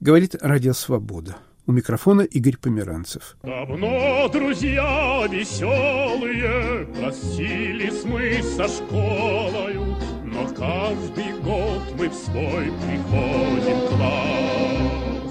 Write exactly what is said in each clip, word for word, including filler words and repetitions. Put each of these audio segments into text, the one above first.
Говорит Радио Свобода. У микрофона Игорь Померанцев. Давно, друзья веселые, простились мы со школою, но каждый год мы в свой приходим класс.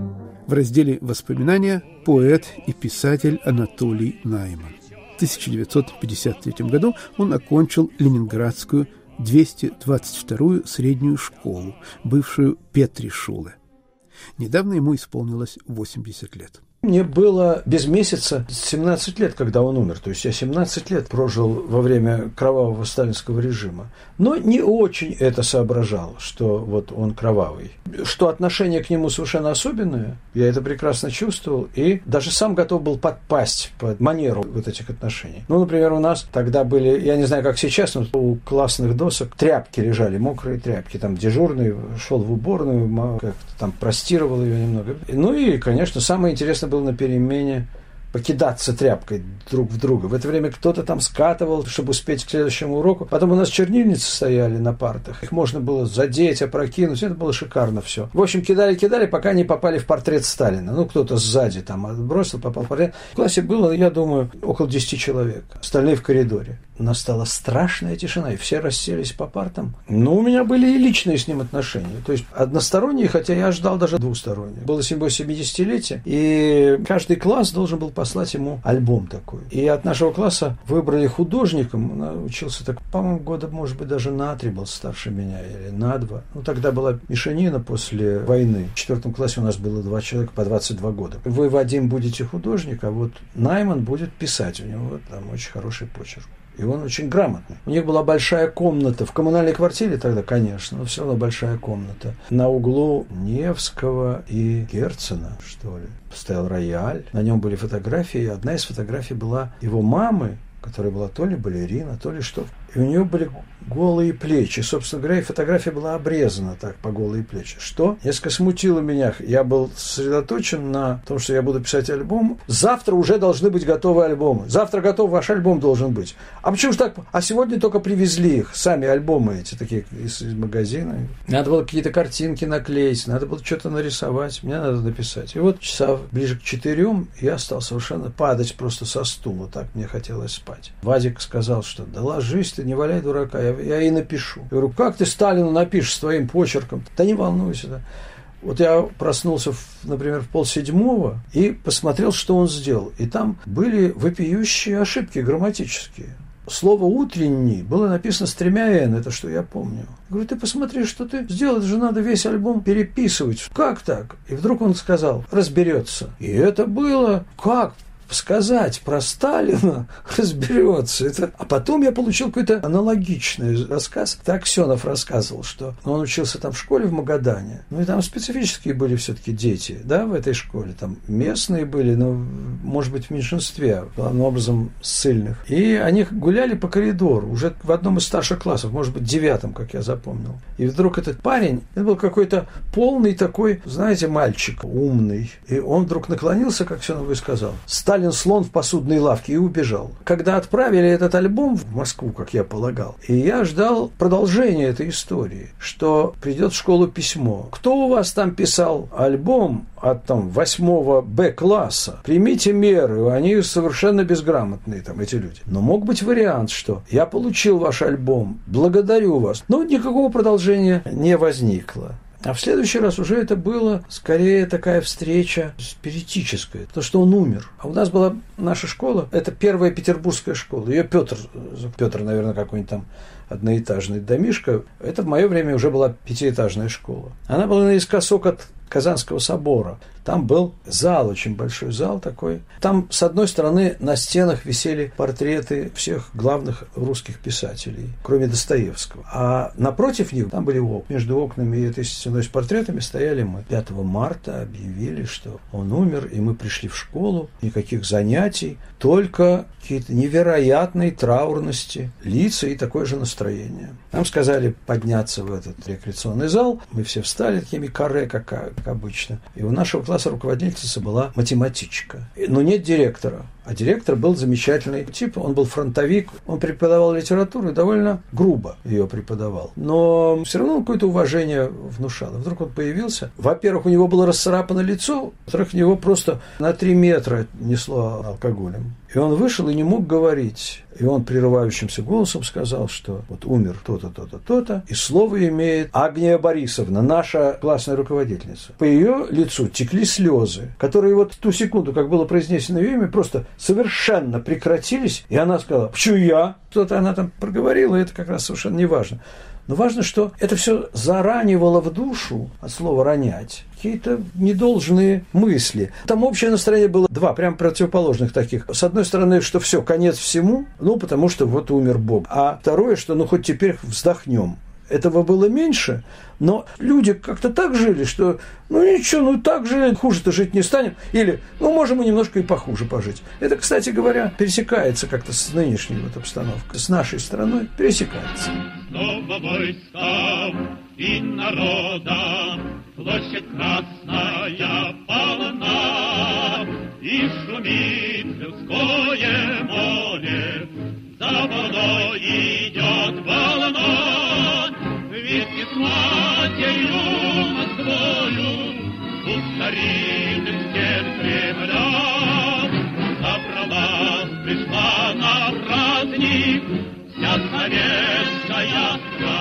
В разделе «Воспоминания» поэт и писатель Анатолий Найман. В тысяча девятьсот пятьдесят третьем году он окончил Ленинградскую двести двадцать вторую среднюю школу, бывшую Петри-шуле. Недавно ему исполнилось восемьдесят лет. Мне было без месяца семнадцать лет, когда он умер. То есть я семнадцать лет прожил во время кровавого сталинского режима. Но не очень это соображал, что вот он кровавый. Что отношение к нему совершенно особенное, я это прекрасно чувствовал. И даже сам готов был подпасть под манеру вот этих отношений. Ну, например, у нас тогда были, я не знаю, как сейчас, но у классных досок тряпки лежали, мокрые тряпки. Там дежурный шел в уборную, как-то там простировал ее немного. Ну и, конечно, самое интересное было на перемене покидаться тряпкой друг в друга. В это время кто-то там скатывал, чтобы успеть к следующему уроку. Потом у нас чернильницы стояли на партах. Их можно было задеть, опрокинуть. Это было шикарно все. В общем, кидали-кидали, пока не попали в портрет Сталина. Ну, кто-то сзади там отбросил, попал в портрет. В классе было, я думаю, около десяти человек. Остальные в коридоре. Настала страшная тишина, и все расселись по партам. Но у меня были и личные с ним отношения. То есть односторонние, хотя я ждал даже двусторонних. Было семидесятилетие, и каждый класс должен был послать ему альбом такой. И от нашего класса выбрали художником. Он учился так, по-моему, года, может быть, даже на три был старше меня, или на два. Ну, тогда была мешанина после войны. В четвертом классе у нас было два человека по двадцать два года. Вы, Вадим, будете художник, а вот Найман будет писать. У него там очень хороший почерк. И он очень грамотный. У них была большая комната. В коммунальной квартире тогда, конечно, но все равно большая комната. На углу Невского и Герцена, что ли, стоял рояль. На нем были фотографии. И одна из фотографий была его мамы, которая была то ли балерина, то ли что. И у нее были голые плечи. Собственно говоря, и фотография была обрезана так, по голые плечи. Что несколько смутило меня. Я был сосредоточен на том, что я буду писать альбом. Завтра уже должны быть готовы альбомы. Завтра готов ваш альбом должен быть. А почему же так? А сегодня только привезли их, сами альбомы эти, такие из, из магазина. Надо было какие-то картинки наклеить, надо было что-то нарисовать. Мне надо написать. И вот часа ближе к четырем я стал совершенно падать просто со стула. Так мне хотелось спать. Вадик сказал, что да ложись ты, не валяй дурака. Я, я и напишу. Я говорю, как ты Сталину напишешь своим почерком? Да не волнуйся. Да. Вот я проснулся, в, например, в полседьмого и посмотрел, что он сделал. И там были вопиющие ошибки грамматические. Слово «утренний» было написано с тремя «н», это что я помню. Я говорю, ты посмотри, что ты сделал, это же надо весь альбом переписывать. Как так? И вдруг он сказал, разберется. И это было как? Сказать про Сталина разберется. Это... А потом я получил какой-то аналогичный рассказ. Это Аксенов рассказывал, что он учился там в школе в Магадане. Ну и там специфические были все-таки дети, да, в этой школе. Там местные были, но, может быть, в меньшинстве, главным образом, ссыльных. И они гуляли по коридору уже в одном из старших классов, может быть, девятом, как я запомнил. И вдруг этот парень, это был какой-то полный такой, знаете, мальчик, умный. И он вдруг наклонился, как Аксенов и сказал, Сталин слон в посудной лавке, и убежал. Когда отправили этот альбом в Москву, как я полагал, и я ждал продолжения этой истории, что придет в школу письмо. Кто у вас там писал альбом от там восьмого Б класса? Примите меры, они совершенно безграмотные, там эти люди. Но мог быть вариант, что я получил ваш альбом, благодарю вас. Но никакого продолжения не возникло. А в следующий раз уже это было скорее такая встреча спиритическая, потому что он умер. А у нас была наша школа, это первая петербургская школа. Ее Петр, Петр, наверное, какой-нибудь там одноэтажный домишко. Это в мое время уже была пятиэтажная школа. Она была наискосок от Казанского собора. Там был зал, очень большой зал такой. Там, с одной стороны, на стенах висели портреты всех главных русских писателей, кроме Достоевского. А напротив них, там были окна. Между окнами и этой стеной с портретами стояли мы. пятого марта объявили, что он умер, и мы пришли в школу. Никаких занятий, только какие-то невероятные траурности, лица и такое же настроение. Нам сказали подняться в этот рекреационный зал. Мы все встали такими каре, как, как обычно. И у нашего класса класса руководительница была математичка. Но нет директора. А директор был замечательный тип, он был фронтовик, он преподавал литературу и довольно грубо ее преподавал. Но все равно какое-то уважение внушало. Вдруг он появился. Во-первых, у него было расцарапано лицо, во-вторых, него просто на три метра несло алкоголем. И он вышел и не мог говорить. И он прерывающимся голосом сказал, что вот умер то-то, то-то, то-то. И слово имеет Агния Борисовна, наша классная руководительница. По ее лицу текли слезы, которые вот в ту секунду, как было произнесено ее имя, просто совершенно прекратились. И она сказала: «Почему я?» Что-то она там проговорила, и это как раз совершенно не важно. Но важно, что это все заранивало в душу, от слова «ронять», какие-то недолжные мысли. Там общее настроение было два, прям противоположных таких. С одной стороны, что все, конец всему, ну, потому что вот умер Бог. А второе, что ну, хоть теперь вздохнем. Этого было меньше, но люди как-то так жили, что ну ничего, ну так же хуже-то жить не станем. Или, ну, можем и немножко и похуже пожить. Это, кстати говоря, пересекается как-то с нынешней вот обстановкой, с нашей страной пересекается. Снова войскам и народам площадь красная полна, и шумит людское море, за водой идет волна, вместе с матерью Москвою у старинных стен Кремля собралась, пришла на праздник вся советская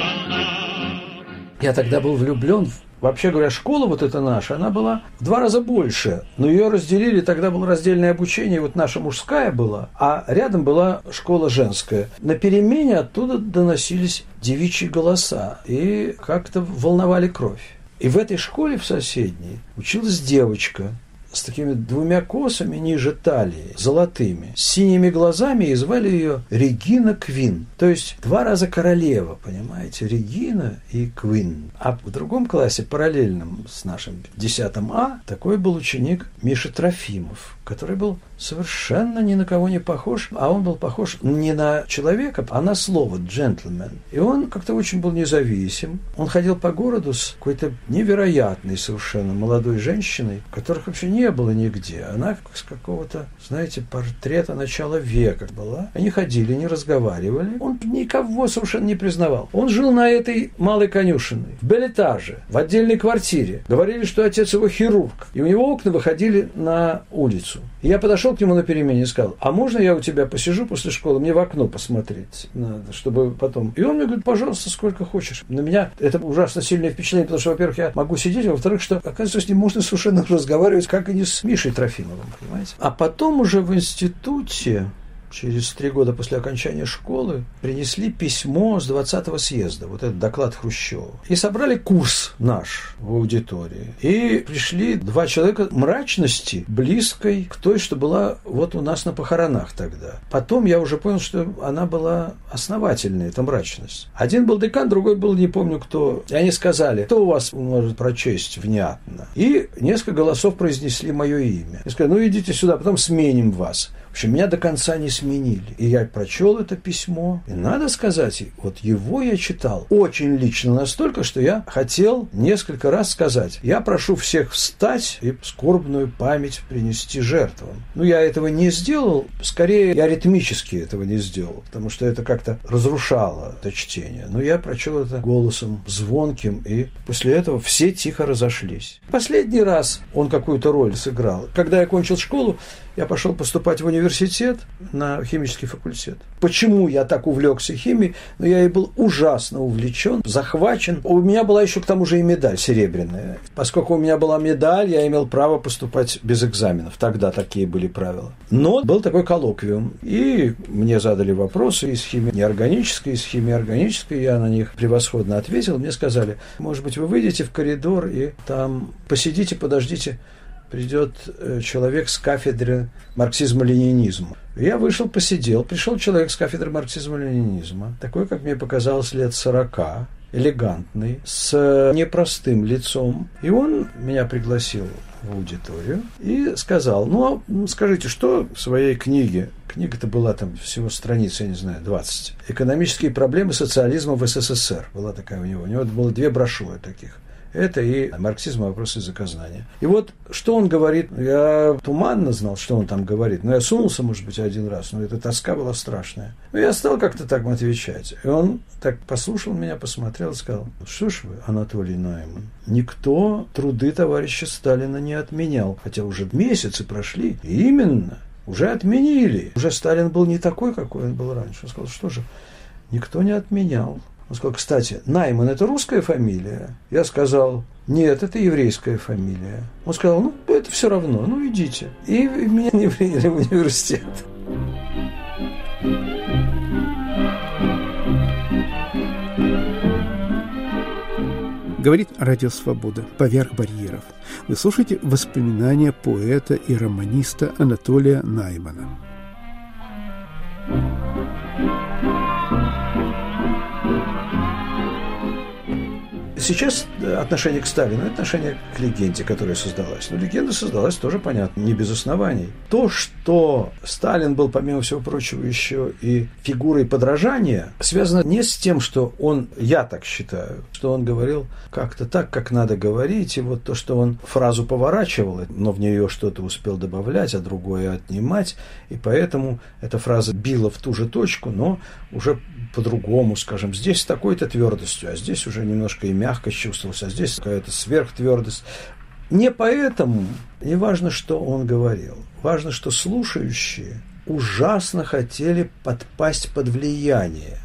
страна. Я тогда был влюблен. Вообще говоря, школа вот эта наша, она была в два раза больше, но ее разделили, тогда было раздельное обучение, вот наша мужская была, а рядом была школа женская. На перемене оттуда доносились девичьи голоса и как-то волновали кровь. И в этой школе, в соседней, училась девочка с такими двумя косами ниже талии, золотыми, с синими глазами, и звали ее Регина Квин. То есть два раза королева, понимаете, Регина и Квин. А в другом классе, параллельном с нашим десятым А, такой был ученик Миша Трофимов, который был совершенно ни на кого не похож, а он был похож не на человека, а на слово «джентльмен». И он как-то очень был независим. Он ходил по городу с какой-то невероятной совершенно молодой женщиной, которых вообще не было нигде. Она с какого-то, знаете, портрета начала века была. Они ходили, не разговаривали. Он никого совершенно не признавал. Он жил на этой малой конюшенной, в белэтаже, в отдельной квартире. Говорили, что отец его хирург. И у него окна выходили на улицу. И я подошел к нему на перемене и сказал: а можно я у тебя посижу после школы, мне в окно посмотреть надо, чтобы потом... И он мне говорит: пожалуйста, сколько хочешь. На меня это ужасно сильное впечатление, потому что, во-первых, я могу сидеть, а во-вторых, что, оказывается, с ним можно совершенно разговаривать, как и не с Мишей Трофимовым, понимаете? А потом уже в институте, через три года после окончания школы, принесли письмо с двадцатого съезда, вот этот доклад Хрущева. И собрали курс наш в аудитории. И пришли два человека мрачности, близкой к той, что была вот у нас на похоронах тогда. Потом я уже понял, что она была основательная, эта мрачность. Один был декан, другой был, не помню кто. И они сказали: кто у вас может прочесть внятно? И несколько голосов произнесли мое имя. И сказали: ну идите сюда, потом сменим вас. В общем, меня до конца не сменили. И я прочел это письмо. И надо сказать, вот его я читал очень лично, настолько, что я хотел несколько раз сказать: я прошу всех встать и скорбную память принести жертвам. Ну, я этого не сделал. Скорее, я ритмически этого не сделал, потому что это как-то разрушало это чтение. Но я прочел это голосом звонким, и после этого все тихо разошлись. Последний раз он какую-то роль сыграл. Когда я кончил школу, я пошел поступать в университет на химический факультет. Почему я так увлекся химией? Ну, я и был ужасно увлечен, захвачен. У меня была еще к тому же и медаль серебряная. Поскольку у меня была медаль, я имел право поступать без экзаменов. Тогда такие были правила. Но был такой коллоквиум. И мне задали вопросы из химии неорганической, из химии органической. Я на них превосходно ответил. Мне сказали: может быть, вы выйдете в коридор и там посидите, подождите. Придет человек с кафедры марксизма-ленинизма. Я вышел, посидел. Пришел человек с кафедры марксизма-ленинизма. Такой, как мне показалось, лет сорока. Элегантный, с непростым лицом. И он меня пригласил в аудиторию и сказал: ну, скажите, что в своей книге, книга-то была там всего страниц, я не знаю, двадцать, «Экономические проблемы социализма в СССР», была такая у него. У него было две брошюры таких. Это и марксизм, вопросы языкознания. И вот что он говорит, я туманно знал, что он там говорит, но я сунулся, может быть, один раз, но эта тоска была страшная. Но я стал как-то так отвечать. И он так послушал меня, посмотрел и сказал: что ж вы, Анатолий Найман, никто труды товарища Сталина не отменял, хотя уже месяцы прошли. И именно, уже отменили. Уже Сталин был не такой, какой он был раньше. Он сказал: что же, никто не отменял. Он сказал: кстати, Найман – это русская фамилия? Я сказал: нет, это еврейская фамилия. Он сказал: ну, это все равно, ну, идите. И меня не приняли в университет. Говорит Радио Свобода. Поверх барьеров. Вы слушаете воспоминания поэта и романиста Анатолия Наймана. Сейчас отношение к Сталину – это отношение к легенде, которая создалась. Но легенда создалась тоже, понятно, не без оснований. То, что Сталин был, помимо всего прочего, еще и фигурой подражания, связано не с тем, что он, я так считаю, что он говорил как-то так, как надо говорить, и вот то, что он фразу поворачивал, но в нее что-то успел добавлять, а другое отнимать, и поэтому эта фраза била в ту же точку, но уже по-другому, скажем, здесь с такой-то твердостью, а здесь уже немножко и мягкость чувствовалась, а здесь какая-то сверхтвердость. Не поэтому, не важно, что он говорил, важно, что слушающие ужасно хотели подпасть под влияние.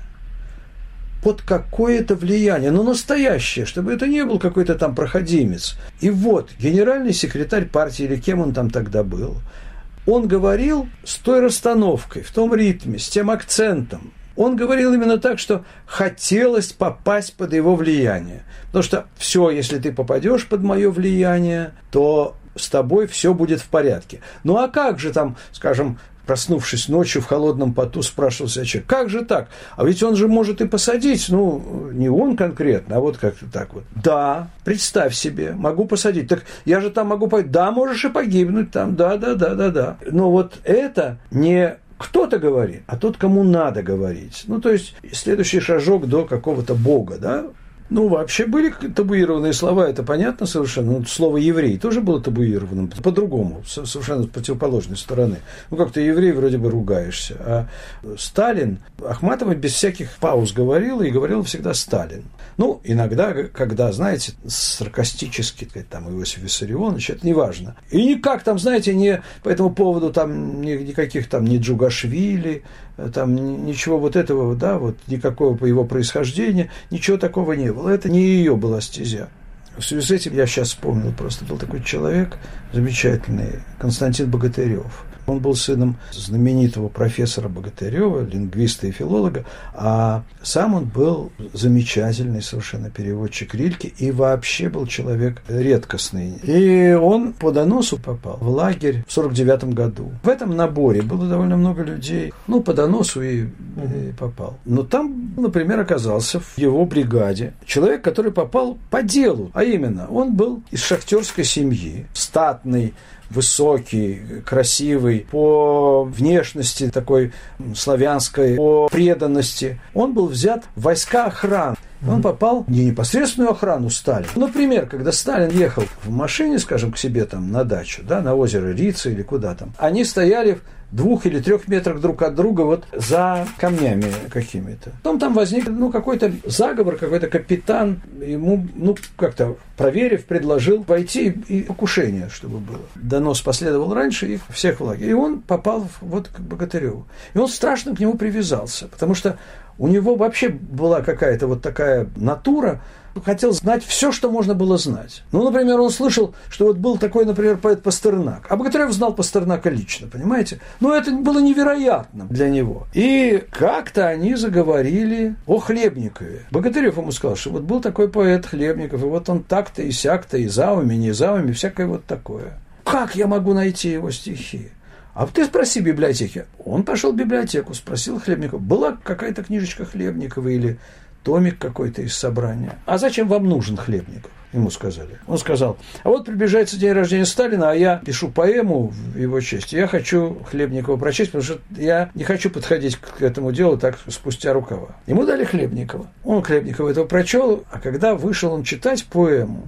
Под какое-то влияние, но настоящее, чтобы это не был какой-то там проходимец. И вот генеральный секретарь партии, или кем он там тогда был, он говорил с той расстановкой, в том ритме, с тем акцентом. Он говорил именно так, что хотелось попасть под его влияние. Потому что все, если ты попадешь под мое влияние, то с тобой все будет в порядке. Ну а как же там, скажем, проснувшись ночью в холодном поту, спрашивал себя человек: как же так? А ведь он же может и посадить, ну, не он конкретно, а вот как-то так вот. Да, представь себе, могу посадить. Так я же там могу погибнуть. Да, можешь и погибнуть там, да, да, да, да, да. Но вот это не кто-то говорит, а тот, кому надо говорить. Ну, то есть, следующий шажок до какого-то бога, да? Ну, вообще были табуированные слова, это понятно совершенно. Ну, слово «еврей» тоже было табуированным, по-другому, совершенно с противоположной стороны. Ну, как-то еврей вроде бы ругаешься. А Сталин, Ахматова без всяких пауз говорила, и говорил всегда «Сталин». Ну, иногда, когда, знаете, саркастически, там, Иосиф Виссарионович, это не важно. И никак там, знаете, не по этому поводу там никаких там ни Джугашвили, там ничего вот этого, да, вот никакого по его происхождению, ничего такого не было. Это не ее была стезя. В связи с этим я сейчас вспомнил, просто был такой человек замечательный, Константин Богатырев. Он был сыном знаменитого профессора Богатырева, лингвиста и филолога, а сам он был замечательный совершенно переводчик Рильке и вообще был человек редкостный. И он по доносу попал в лагерь в сорок девятом году. В этом наборе было довольно много людей, ну, по доносу и, и попал. Но там, например, оказался в его бригаде человек, который попал по делу, а именно, он был из шахтерской семьи, статный, высокий, красивый, по внешности такой славянской, по преданности. Он был взят в войска охраны. Он попал в непосредственную охрану Сталина. Например, когда Сталин ехал в машине, скажем, к себе там на дачу, да, на озеро Рица или куда там, они стояли в двух или трех метрах друг от друга вот за камнями какими-то. Потом там возник, ну, какой-то заговор, какой-то капитан ему, ну, как-то проверив, предложил пойти и покушение, чтобы было. Донос последовал раньше их всех в лагерь. И он попал вот к Богатыреву. И он страшно к нему привязался, потому что у него вообще была какая-то вот такая натура, хотел знать все, что можно было знать. Ну, например, он слышал, что вот был такой, например, поэт Пастернак. А Богатырев знал Пастернака лично, понимаете? Но это было невероятно для него. И как-то они заговорили о Хлебникове. Богатырев ему сказал, что вот был такой поэт Хлебников, и вот он так-то и сяк-то, и за уми, не за уми, всякое вот такое. Как я могу найти его стихи? А ты спроси в библиотеке. Он пошел в библиотеку, спросил Хлебникова. Была какая-то книжечка Хлебникова или томик какой-то из собрания. А зачем вам нужен Хлебников? Ему сказали. Он сказал: а вот приближается день рождения Сталина, а я пишу поэму в его честь. Я хочу Хлебникова прочесть, потому что я не хочу подходить к этому делу так спустя рукава. Ему дали Хлебникова. Он Хлебникова этого прочел, а когда вышел он читать поэму,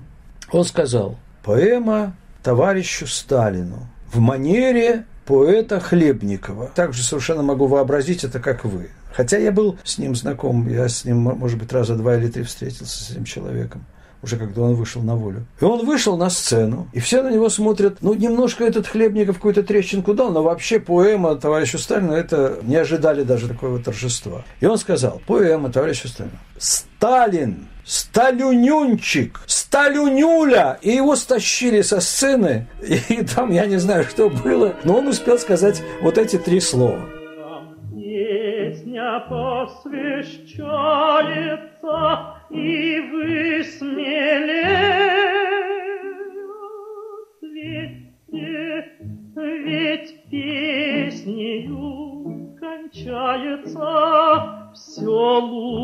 Он сказал: поэма товарищу Сталину в манере поэта Хлебникова. Также совершенно могу вообразить это, как вы. Хотя я был с ним знаком, я с ним, может быть, раза два или три встретился с этим человеком, уже когда он вышел на волю. И он вышел на сцену, и все на него смотрят. Ну, немножко этот Хлебников какую-то трещинку дал, но вообще поэма товарищу Сталину, это не ожидали даже такого торжества. И он сказал: поэма товарищу Сталину. Сталин, Сталюнюнчик, Сталюнюля. И его стащили со сцены, и там, я не знаю, что было, но он успел сказать вот эти три слова. Песня посвящается, и вы смелее ответьте, ведь песнею кончается все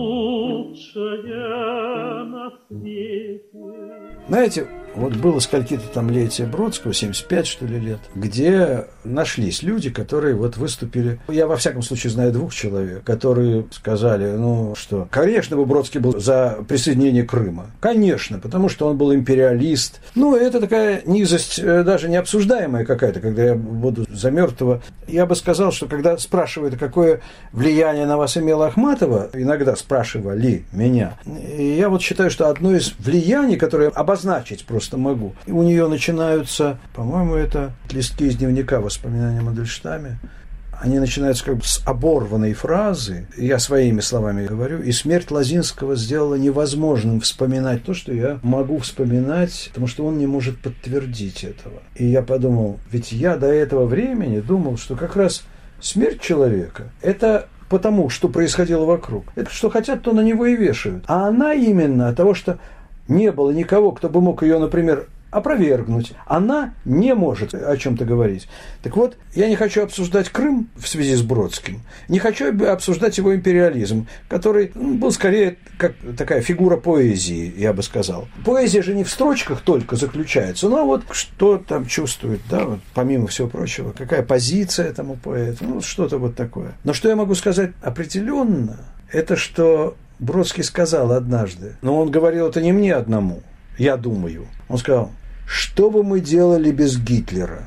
лучшее на свете. Знаете, вот было скольки-то там летие Бродского, семьдесят пять, что ли, лет, где нашлись люди, которые вот выступили. Я, во всяком случае, знаю двух человек, которые сказали, ну, что, конечно, бы Бродский был за присоединение Крыма. Конечно, потому что он был империалист. Ну, это такая низость, даже не обсуждаемая какая-то, когда я буду за мертвого. Я бы сказал, что когда спрашивают, какое влияние на вас имела Ахматова, иногда спрашивали меня, и я вот считаю, что одно из влияний, которое обозначить просто могу, у нее начинаются, по-моему, это листки из дневника «Воспоминания о Мандельштаме». Они начинаются как бы с оборванной фразы, я своими словами говорю, и смерть Лозинского сделала невозможным вспоминать то, что я могу вспоминать, потому что он не может подтвердить этого. И я подумал, ведь я до этого времени думал, что как раз смерть человека – это потому, что происходило вокруг. Это что хотят, то на него и вешают. А она именно от того, что не было никого, кто бы мог ее, например, опровергнуть. Она не может о чем-то говорить. Так вот, я не хочу обсуждать Крым в связи с Бродским, не хочу обсуждать его империализм, который был скорее как такая фигура поэзии, я бы сказал. Поэзия же не в строчках только заключается, но вот что там чувствует, да, вот, помимо всего прочего, какая позиция этому поэту, ну, что-то вот такое. Но что я могу сказать определенно, это что Бродский сказал однажды, но он говорил это не мне одному, я думаю. Он сказал: что бы мы делали без Гитлера?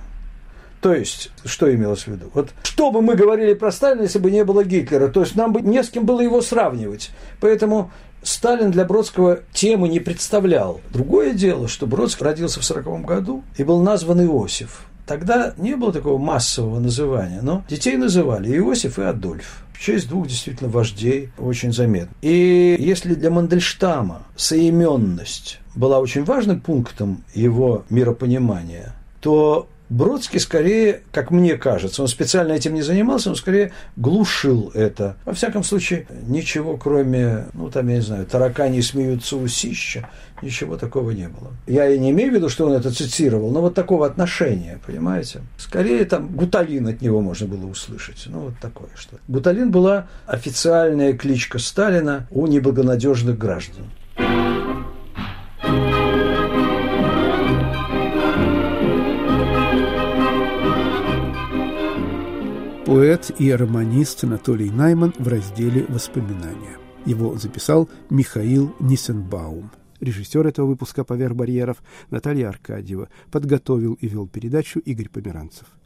То есть, что имелось в виду? Вот что бы мы говорили про Сталина, если бы не было Гитлера? То есть, нам бы не с кем было его сравнивать. Поэтому Сталин для Бродского темы не представлял. Другое дело, что Бродский родился в сороковом году и был назван Иосиф. Тогда не было такого массового называния, но детей называли Иосиф и Адольф. В честь двух действительно вождей очень заметно. И если для Мандельштама соименность была очень важным пунктом его миропонимания, то Бродский скорее, как мне кажется, он специально этим не занимался, он скорее глушил это. Во всяком случае, ничего кроме, ну там, я не знаю, таракани смеются усища, ничего такого не было. Я и не имею в виду, что он это цитировал, но вот такого отношения, понимаете? Скорее там гуталин от него можно было услышать. Ну вот такое что. Гуталин была официальная кличка Сталина у неблагонадежных граждан. Поэт и романист Анатолий Найман в разделе «Воспоминания». Его записал Михаил Ниссенбаум. Режиссер этого выпуска «Поверх барьеров» Наталья Аркадьева. Подготовил и вел передачу Игорь Померанцев.